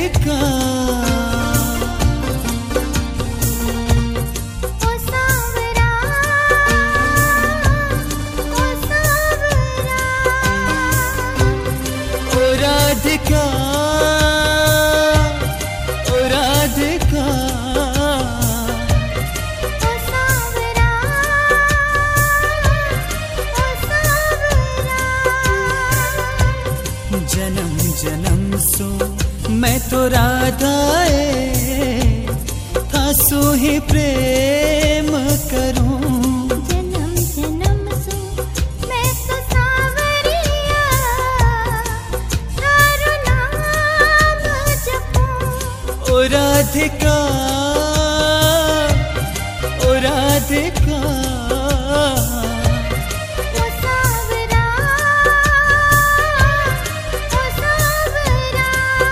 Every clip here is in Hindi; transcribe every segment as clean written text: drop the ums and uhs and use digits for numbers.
राधिका राधिका ओ राधिका ओ सावरा ओ सावरा। जन्म जन्म सो मैं तो राधाए था सो ही प्रेम करूं। ओ राधिका ओ राधिका ओ सावरा ओ सावरा।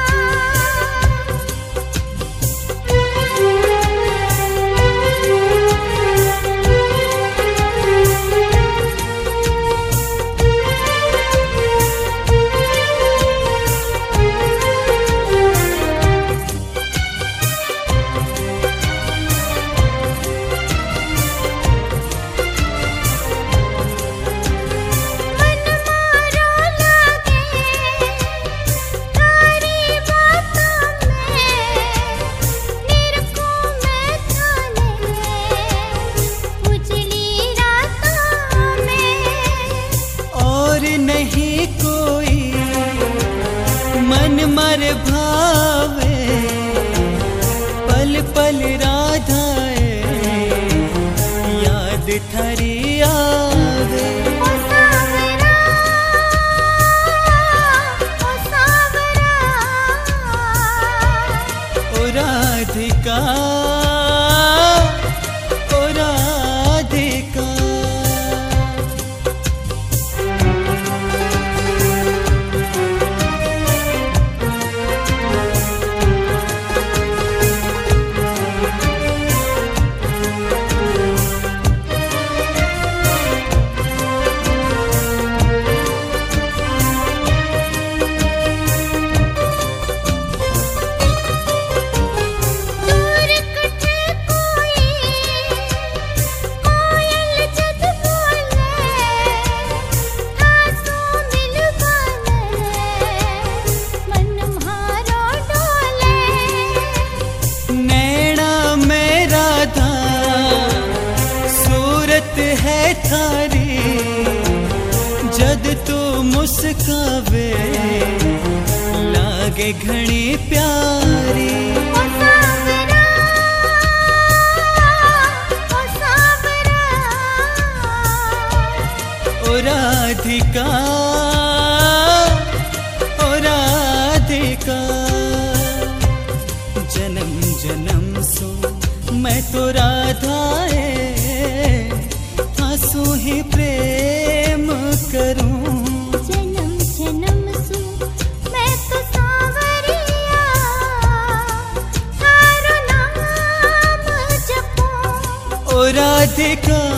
नहीं कोई मन मर भावे पल पल राधाए याद थारी आवे। ओ सावरा ओ सावरा ओ राधिका ओ राधिका है थारी जद तू मुस्कावे लागे घणी प्यारी। ओ सावरा ओ सावरा ओ राधिका ओ राधिका जन्म जन्म सो मैं तो राधाए सो ही प्रेम करूं। जन्म जन्म सो मैं तो सावरिया थारो नाम जपूं। ओ राधिका